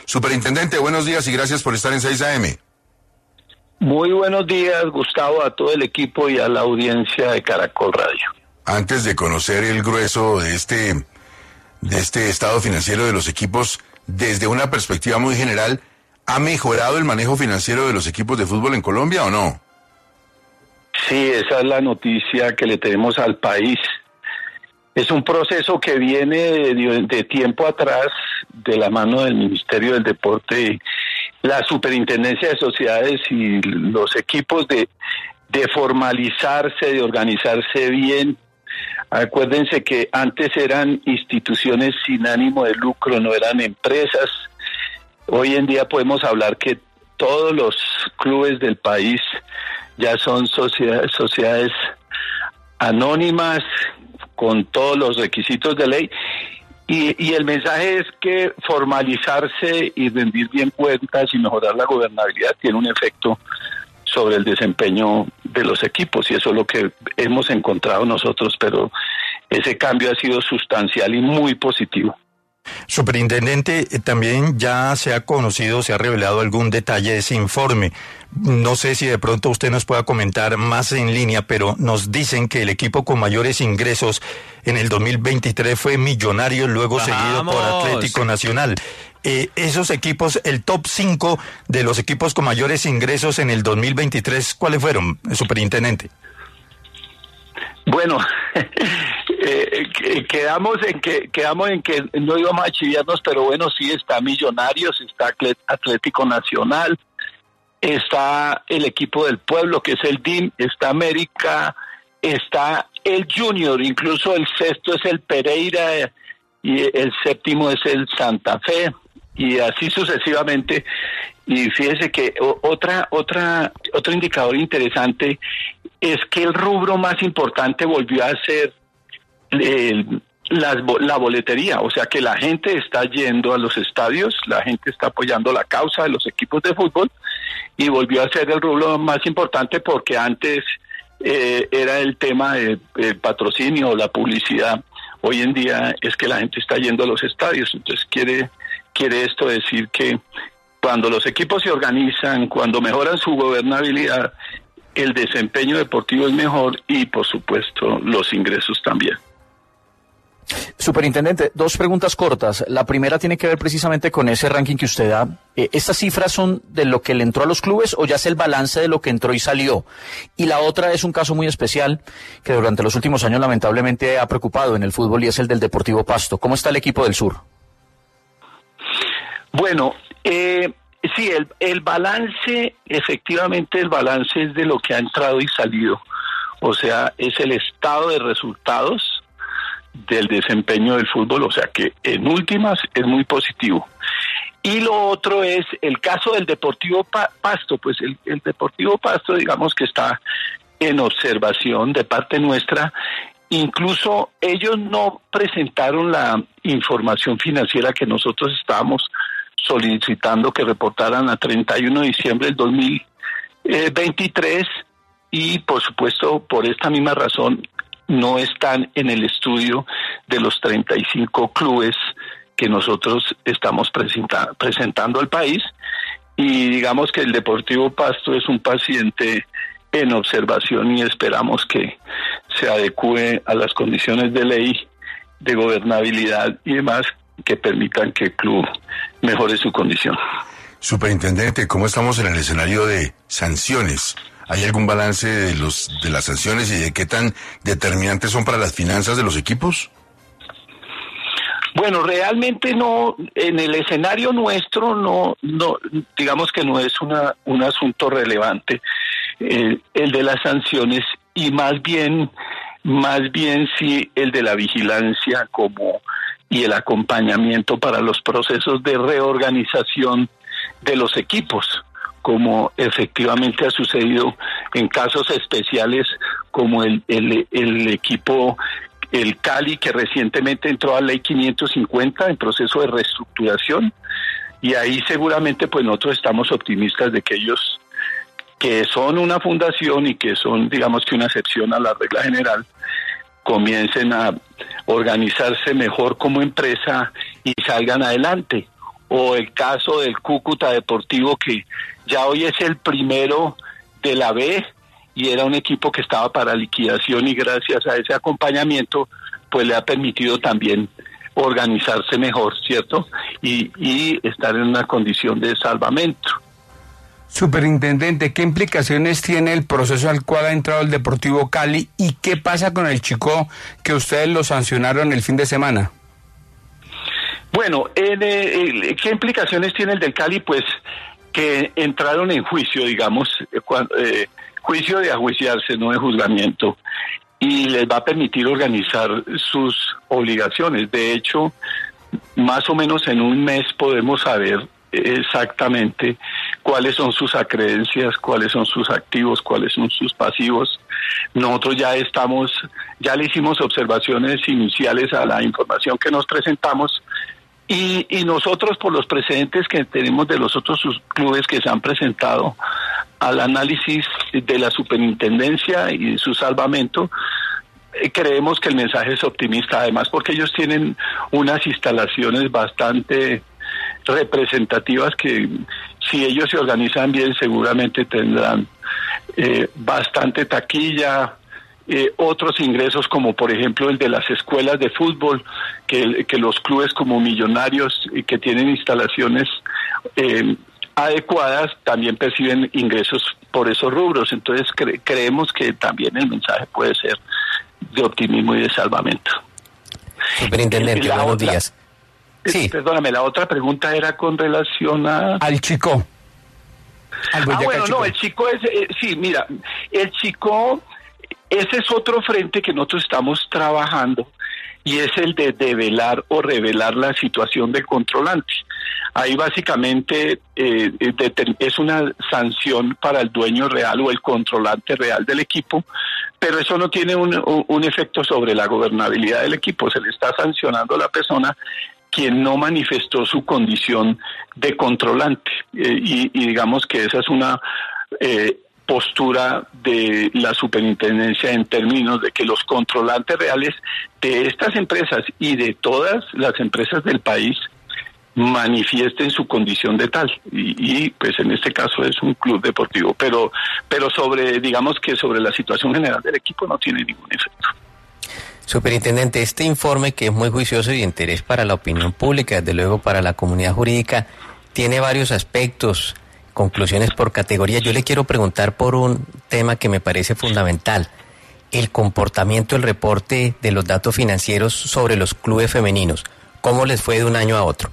Superintendente, buenos días y gracias por estar en 6 AM. Muy buenos días, Gustavo, a todo el equipo y a la audiencia de Caracol Radio. Antes de conocer el grueso de este estado financiero de los equipos, desde una perspectiva muy general, ¿ha mejorado el manejo financiero de los equipos de fútbol en Colombia o no? Sí, esa es la noticia que le tenemos al país. Es un proceso que viene de tiempo atrás de la mano del Ministerio del Deporte, la Superintendencia de Sociedades y los equipos de formalizarse, de organizarse bien. Acuérdense que antes eran instituciones sin ánimo de lucro, no eran empresas. Hoy en día podemos hablar que todos los clubes del país ya son sociedades anónimas con todos los requisitos de ley y el mensaje es que formalizarse y rendir bien cuentas y mejorar la gobernabilidad tiene un efecto sobre el desempeño de los equipos y eso es lo que hemos encontrado nosotros, pero ese cambio ha sido sustancial y muy positivo. Superintendente, también ya se ha conocido, se ha revelado algún detalle de ese informe. No sé si de pronto usted nos pueda comentar más en línea, pero nos dicen que el equipo con mayores ingresos en el 2023 fue Millonarios, luego seguido por Atlético Nacional. Esos equipos, el top 5 de los equipos con mayores ingresos en el 2023, ¿cuáles fueron, superintendente? Bueno, quedamos en que no íbamos a chiviarnos, pero bueno, sí está Millonarios, está Atlético Nacional, está el equipo del pueblo que es el DIM, está América, está el Junior, incluso el sexto es el Pereira y el séptimo es el Santa Fe y así sucesivamente. Y fíjese que otro indicador interesante es que el rubro más importante volvió a ser la boletería, o sea que la gente está yendo a los estadios, la gente está apoyando la causa de los equipos de fútbol y volvió a ser el rubro más importante porque antes era el tema del patrocinio o la publicidad. Hoy en día es que la gente está yendo a los estadios, entonces quiere esto decir que cuando los equipos se organizan, cuando mejoran su gobernabilidad, el desempeño deportivo es mejor y, por supuesto, los ingresos también. Superintendente, dos preguntas cortas. La primera tiene que ver precisamente con ese ranking que usted da. ¿Estas cifras son de lo que le entró a los clubes o ya es el balance de lo que entró y salió? Y la otra es un caso muy especial que durante los últimos años lamentablemente ha preocupado en el fútbol y es el del Deportivo Pasto. ¿Cómo está el equipo del sur? Bueno, sí, el balance, efectivamente el balance es de lo que ha entrado y salido. O sea, es el estado de resultados del desempeño del fútbol, o sea que en últimas es muy positivo. Y lo otro es el caso del Deportivo Pasto, pues el Deportivo Pasto digamos que está en observación de parte nuestra. Incluso ellos no presentaron la información financiera que nosotros estábamos solicitando que reportaran a 31 de diciembre del 2023 y por supuesto por esta misma razón no están en el estudio de los 35 clubes que nosotros estamos presentando al país y digamos que el Deportivo Pasto es un paciente en observación y esperamos que se adecue a las condiciones de ley, de gobernabilidad y demás que permitan que el club mejore su condición. Superintendente, ¿cómo estamos en el escenario de sanciones? ¿Hay algún balance de las sanciones y de qué tan determinantes son para las finanzas de los equipos? Bueno, realmente no, en el escenario nuestro no digamos que no es un asunto relevante el de las sanciones y más bien sí el de la vigilancia y el acompañamiento para los procesos de reorganización de los equipos, como efectivamente ha sucedido en casos especiales como el equipo, el Cali, que recientemente entró a Ley 550 en proceso de reestructuración, y ahí seguramente pues nosotros estamos optimistas de que ellos, que son una fundación y que son digamos que una excepción a la regla general, comiencen a organizarse mejor como empresa y salgan adelante. o el caso del Cúcuta Deportivo, que ya hoy es el primero de la B y era un equipo que estaba para liquidación, y gracias a ese acompañamiento pues le ha permitido también organizarse mejor, ¿cierto? Y estar en una condición de salvamento. Superintendente, ¿qué implicaciones tiene el proceso al cual ha entrado el Deportivo Cali y qué pasa con el Chicó que ustedes lo sancionaron el fin de semana? Bueno, ¿qué implicaciones tiene el del Cali? Pues que entraron en juicio, digamos, juicio de ajuiciarse, no de juzgamiento, y les va a permitir organizar sus obligaciones. De hecho, más o menos en un mes podemos saber exactamente cuáles son sus acreencias, cuáles son sus activos, cuáles son sus pasivos. Nosotros ya le hicimos observaciones iniciales a la información que nos presentamos, y nosotros, por los precedentes que tenemos de los otros clubes que se han presentado al análisis de la superintendencia y de su salvamento, creemos que el mensaje es optimista, además porque ellos tienen unas instalaciones bastante representativas que, si ellos se organizan bien, seguramente tendrán bastante taquilla, otros ingresos, como por ejemplo el de las escuelas de fútbol, que los clubes como Millonarios, que tienen instalaciones adecuadas, también perciben ingresos por esos rubros. Entonces creemos que también el mensaje puede ser de optimismo y de salvamento. Superintendente, buenos días. Sí. Perdóname, la otra pregunta era con relación al Chicó. El Chicó es, sí, mira, el Chicó, ese es otro frente que nosotros estamos trabajando, y es el de develar o revelar la situación del controlante. Ahí básicamente es una sanción para el dueño real o el controlante real del equipo, pero eso no tiene un efecto sobre la gobernabilidad del equipo. Se le está sancionando a la persona quien no manifestó su condición de controlante, y digamos que esa es una postura de la superintendencia en términos de que los controlantes reales de estas empresas y de todas las empresas del país manifiesten su condición de tal, y pues en este caso es un club deportivo, pero sobre la situación general del equipo no tiene ningún efecto. Superintendente, este informe, que es muy juicioso y de interés para la opinión pública, desde luego para la comunidad jurídica, tiene varios aspectos, conclusiones por categoría. Yo le quiero preguntar por un tema que me parece fundamental: el comportamiento, el reporte de los datos financieros sobre los clubes femeninos. ¿Cómo les fue de un año a otro?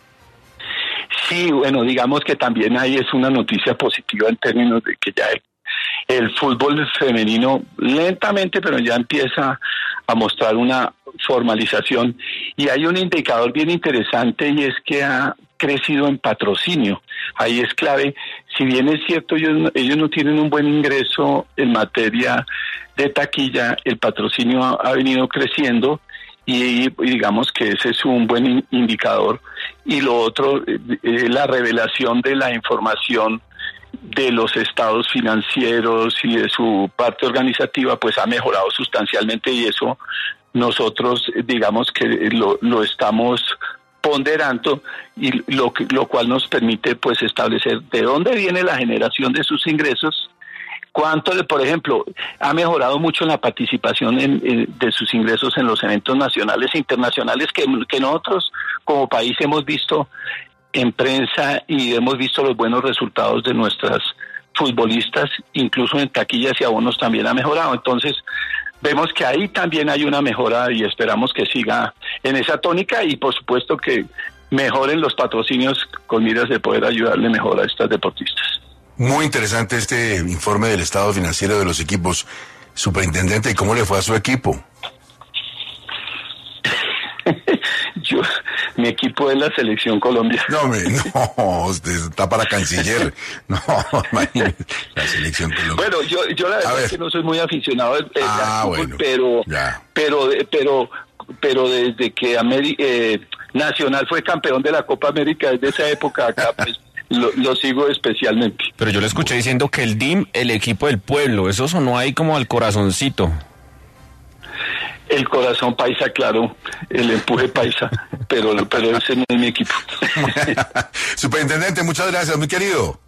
Sí, bueno, digamos que también ahí es una noticia positiva en términos de que ya el fútbol femenino lentamente, pero ya empieza a mostrar una formalización, y hay un indicador bien interesante, y es que ha crecido en patrocinio. Ahí es clave. Si bien es cierto, ellos no tienen un buen ingreso en materia de taquilla, el patrocinio ha venido creciendo, y digamos que ese es un buen indicador. Y lo otro, la revelación de la información de los estados financieros y de su parte organizativa, pues ha mejorado sustancialmente, y eso nosotros digamos que lo estamos ponderando, y lo cual nos permite pues establecer de dónde viene la generación de sus ingresos, cuánto, por ejemplo, ha mejorado mucho en la participación de sus ingresos en los eventos nacionales e internacionales que nosotros como país hemos visto en prensa, y hemos visto los buenos resultados de nuestras futbolistas, incluso en taquillas y abonos también ha mejorado. Entonces vemos que ahí también hay una mejora, y esperamos que siga en esa tónica, y por supuesto que mejoren los patrocinios con miras de poder ayudarle mejor a estas deportistas. Muy interesante este informe del estado financiero de los equipos. Superintendente, ¿y cómo le fue a su equipo? Mi equipo es la Selección Colombia. No, usted está para canciller. No, imagínese, la Selección Colombia. Bueno, yo la verdad es que no soy muy aficionado al fútbol, pero desde que Nacional fue campeón de la Copa América, desde esa época acá, pues lo sigo especialmente. Pero yo le escuché diciendo que el DIM, el equipo del pueblo, eso sonó ahí como al corazoncito. El corazón paisa, claro, el empuje paisa, pero ese no es mi equipo. Superintendente, muchas gracias, muy querido.